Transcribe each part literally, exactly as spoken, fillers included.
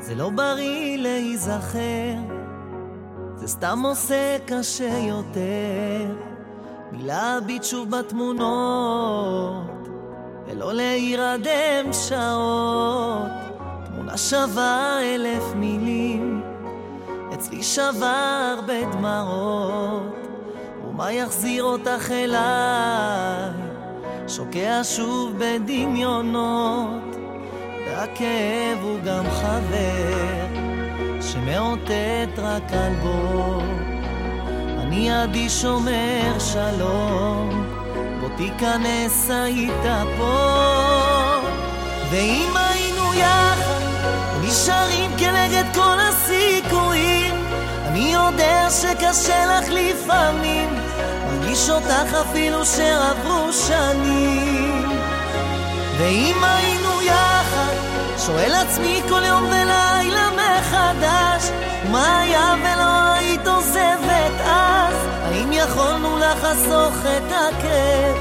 זה לא בריא להיזכר, זה סתם עושה קשה יותר מלהביט שוב בתמונות ולא להירדם שעות. תמונה שווה אלף מילים, אצלי שווה הרבה דמעות, ומה יחזיר אותך אליי? שוקע שוב בדמיונות, והכאב הוא גם חבר שמאותת רק על בו. אני עדי שומר שלום, בוא תיכנס היית פה. ואם היינו יחד נשארים כנגד כל הסיכויים, אני יודע שקשה לך לפעמים, מרגיש אותך אפילו שעברו שנים. ואם היינו יחד, שואל עצמי כל יום ולילה מחדש, מה היה ולא היית עוזבת אז? האם יכולנו לחסוך את הכאב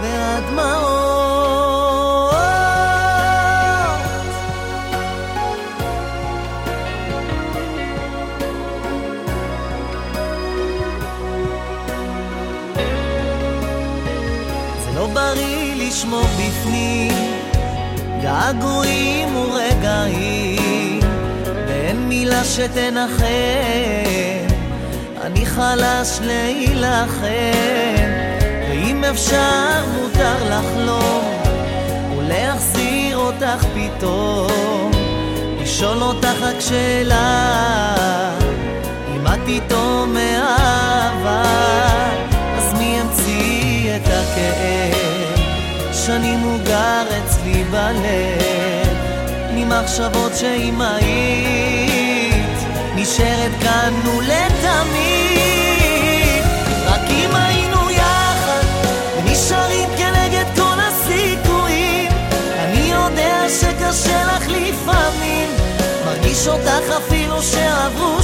והדמעות? זה לא בריא לשמור בפנים געגועים ורגעים, ואין מילה שתנחם, אני חלש להילחם. ואם אפשר מותר לחלום ולהחזיר אותך פתאום, לשאול אותך רק שאלה, אם את איתו מאהבה, אז מי ימציא את הכאב? שנים הוא גר אצלי בלב, ממחשבות שאם היית נשארת כאן ולתמיד. רק אם היינו יחד ונשארים כנגד כל הסיכויים, אני יודע שקשה לך לפעמים, מרגיש אותך אפילו שעברו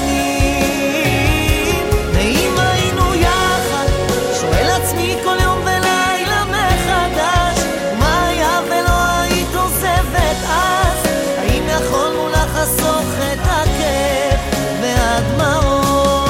שנים. ואם היינו יחד, שואל עצמי כל יום ולילה מחדש, מה היה ולא היית עוזבת אז? האם יכולנו לחסוך את הכאב והדמעות?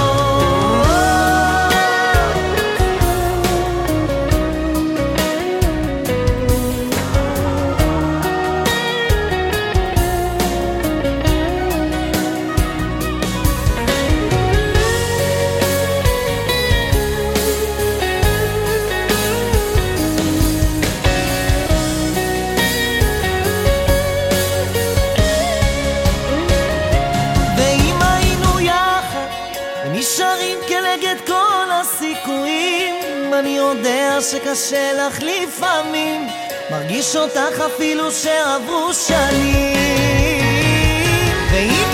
נשארים כנגד כל הסיכויים, אני יודע שקשה לך לפעמים, מרגיש אותך אפילו שעברו שנים. ואם